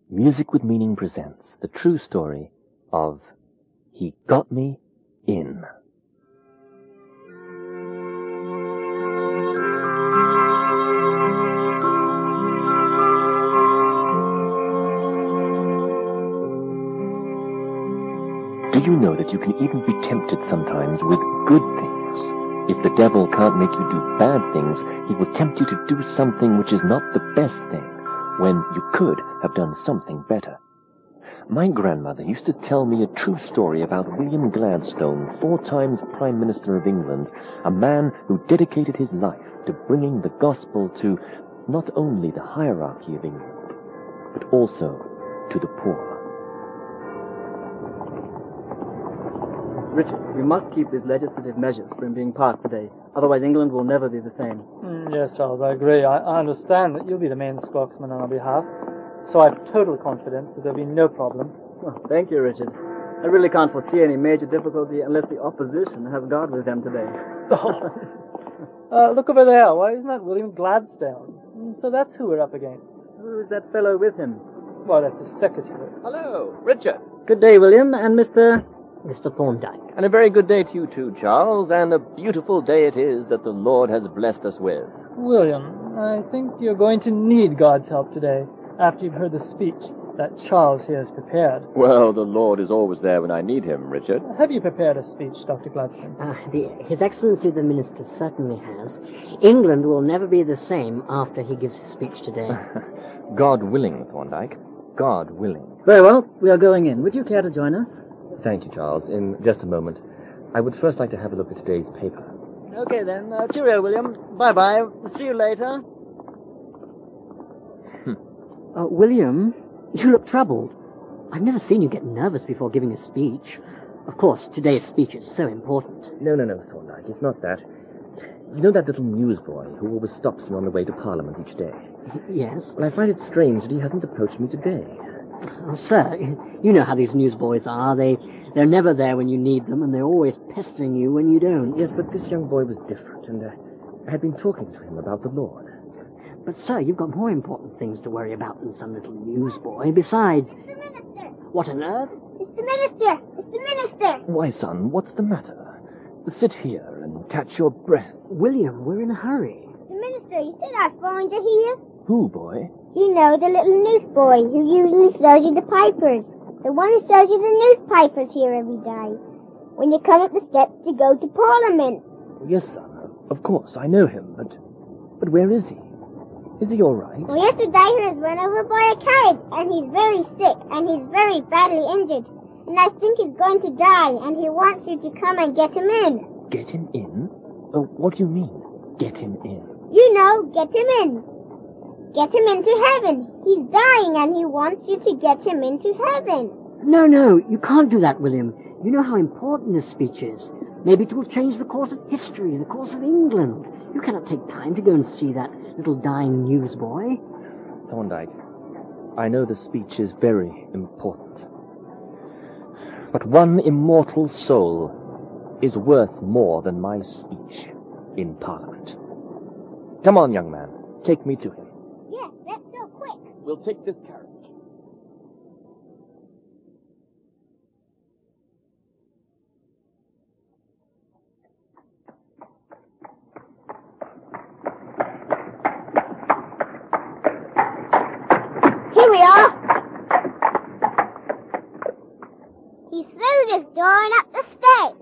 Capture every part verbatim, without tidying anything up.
Music with Meaning presents the true story of He Got Me In. Do you know that you can even be tempted sometimes with good things? If the devil can't make you do bad things, he will tempt you to do something which is not the best thing, when you could have done something better. My grandmother used to tell me a true story about William Gladstone, four times Prime Minister of England, a man who dedicated his life to bringing the gospel to not only the hierarchy of England, but also to the poor. Richard, we must keep these legislative measures from being passed today. Otherwise, England will never be the same. Mm, yes, Charles, I agree. I, I understand that you'll be the main spokesman on our behalf, so I have total confidence that there'll be no problem. Well, thank you, Richard. I really can't foresee any major difficulty unless the opposition has God with them today. Oh. uh, look over there. Why, isn't that William Gladstone? Mm, So that's who we're up against. Who is that fellow with him? Well, that's his secretary. Hello, Richard. Good day, William, and Mister... Mister Thorndyke. And a very good day to you too, Charles, and a beautiful day it is that the Lord has blessed us with. William, I think you're going to need God's help today, after you've heard the speech that Charles here has prepared. Well, the Lord is always there when I need him, Richard. Have you prepared a speech, Doctor Gladstone? Uh, the, His Excellency the Minister certainly has. England will never be the same after he gives his speech today. God willing, Thorndyke. God willing. Very well, we are going in. Would you care to join us? Thank you, Charles. In just a moment. I would first like to have a look at today's paper. Okay, then. Uh, cheerio, William. Bye-bye. See you later. Uh, William, you look troubled. I've never seen you get nervous before giving a speech. Of course, today's speech is so important. No, no, no, Thorndyke. It's not that. You know that little newsboy who always stops me on the way to Parliament each day? Yes? Well, I find it strange that he hasn't approached me today. Oh, sir, you know how these newsboys are. They, they're never there when you need them, and they're always pestering you when you don't. Yes, but this young boy was different, and uh, I had been talking to him about the Lord. But, sir, you've got more important things to worry about than some little newsboy. Besides... It's the minister! What on earth? It's the minister! It's the minister! Why, son, what's the matter? Sit here and catch your breath. William, we're in a hurry. The minister, he said I'd find you here. Who, boy? You know, the little newsboy who usually sells you the papers. The one who sells you the newspapers here every day. When you come up the steps to go to Parliament. Yes, son, of course, I know him, but... But where is he? Is he all right? Well, yesterday he was run over by a carriage, and he's very sick, and he's very badly injured. And I think he's going to die, and he wants you to come and get him in. Get him in? Oh, what do you mean, get him in? You know, get him in. Get him into heaven. He's dying, and he wants you to get him into heaven. No, no, you can't do that, William. You know how important this speech is. Maybe it will change the course of history, the course of England. You cannot take time to go and see that little dying newsboy. Thorndyke, I know the speech is very important. But one immortal soul is worth more than my speech in Parliament. Come on, young man, take me to him. Yes, let's go quick. We'll take this carriage. Here we are. He's through this door and up the stairs.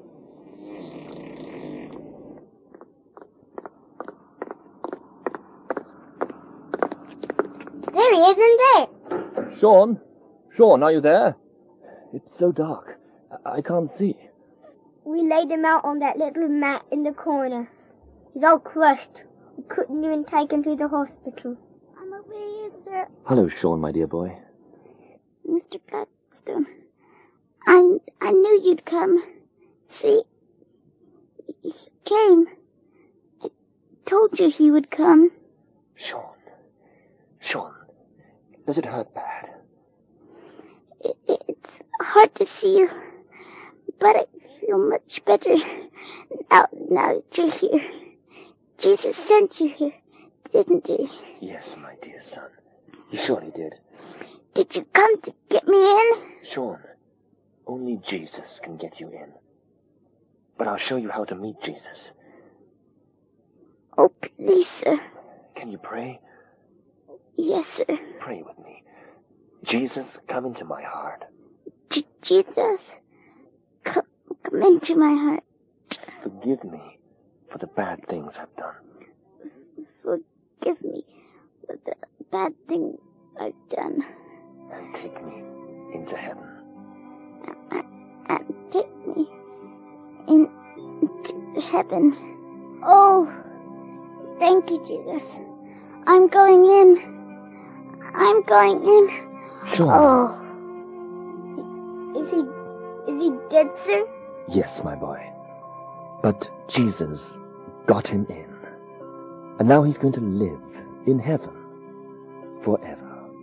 There he is in there. Sean? Sean, are you there? It's so dark. I, I can't see. We laid him out on that little mat in the corner. He's all crushed. We couldn't even take him to the hospital. I'm over here, sir. Hello, Sean, my dear boy. Mister Gladstone, I, I knew you'd come. See, he came. I told you he would come. Sean. Sean. Does it hurt bad? It, it's hard to see you, but I feel much better now, now that you're here. Jesus sent you here, didn't he? Yes, my dear son. He surely did. Did you come to get me in? Sean, only Jesus can get you in. But I'll show you how to meet Jesus. Oh, please, sir. Can you pray? Yes, sir. Pray with me. Jesus, come into my heart. J- Jesus, come, come into my heart. Forgive me for the bad things I've done. Forgive me for the bad things I've done. And take me into heaven. And take me into heaven. Oh, thank you, Jesus. I'm going in. I'm going in. Sean. Oh. Is he, is he dead, sir? Yes, my boy. But Jesus got him in. And now he's going to live in heaven forever.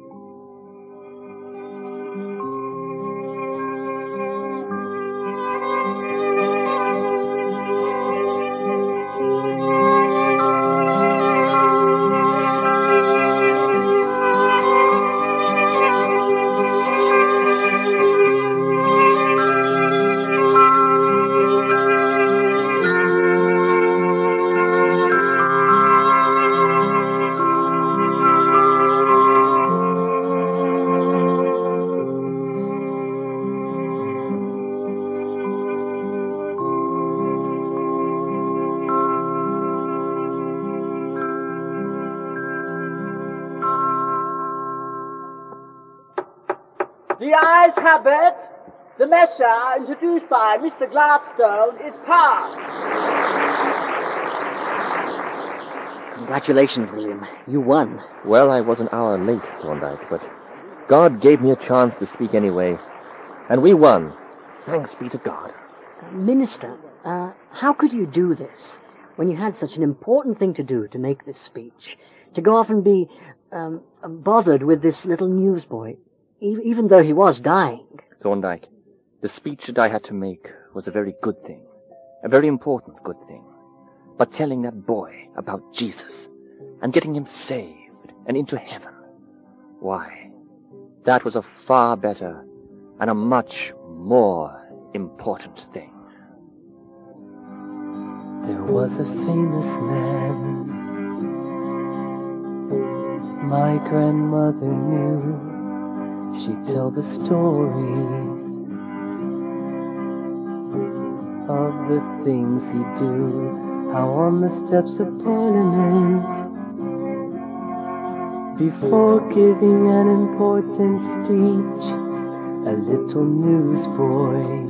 The ayes have it. The measure introduced by Mister Gladstone is passed. Congratulations, William. You won. Well, I was an hour late, Thorndyke, but God gave me a chance to speak anyway. And we won. Thanks be to God. Uh, Minister, uh, how could you do this when you had such an important thing to do to make this speech? To go off and be um, bothered with this little newsboy, e- even though he was dying. Thorndyke, the speech that I had to make was a very good thing. A very important good thing. But telling that boy about Jesus and getting him saved and into heaven, why, that was a far better and a much more important thing. There was a famous man my grandmother knew. She'd tell the stories of the things he'd do, how on the steps of Parliament, before giving an important speech, a little newsboy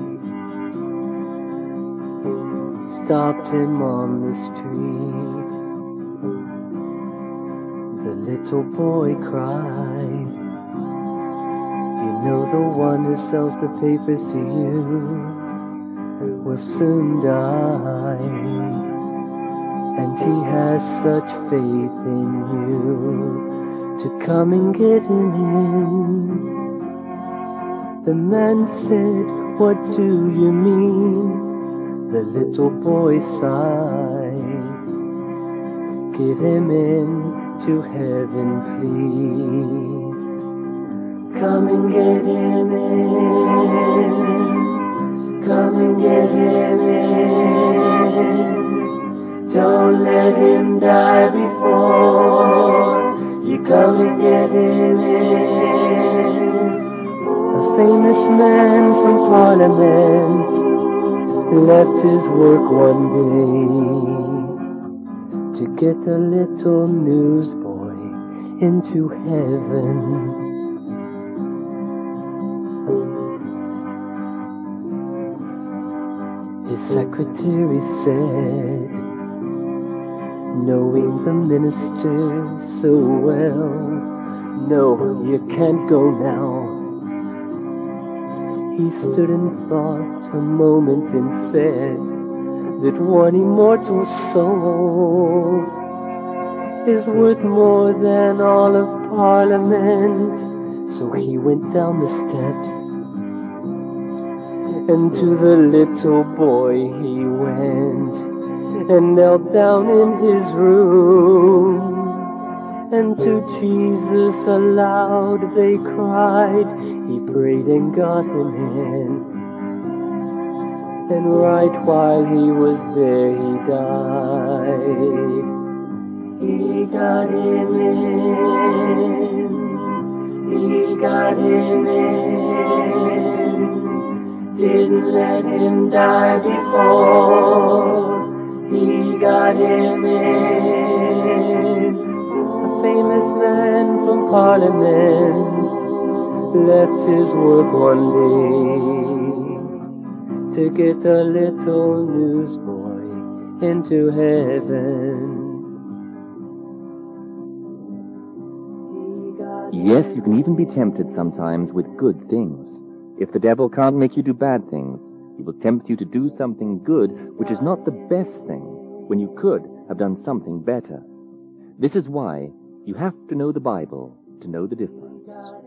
stopped him on the street. The little boy cried, "You know the one who sells the papers to you will soon die, and he has such faith in you to come and get him in." The man said, "What do you mean?" The little boy sighed, "Get him in to heaven, please. Come and get him in. Come and get him in. Don't let him die before you come and get him in." A famous man from Parliament left his work one day to get a little newsboy into heaven. His secretary said, knowing the minister so well, "No, you can't go now." He stood and thought a moment and said that one immortal soul is worth more than all of Parliament. So he went down the steps, and to the little boy he went, and knelt down in his room, and to Jesus aloud they cried. He prayed and got him in, and right while he was there he died. He got him in, he got him in, didn't let him die before. He got him in. A famous man from Parliament left his work one day to get a little newsboy into heaven. Yes, you can even be tempted sometimes with good things. If the devil can't make you do bad things, he will tempt you to do something good, which is not the best thing, when you could have done something better. This is why you have to know the Bible to know the difference.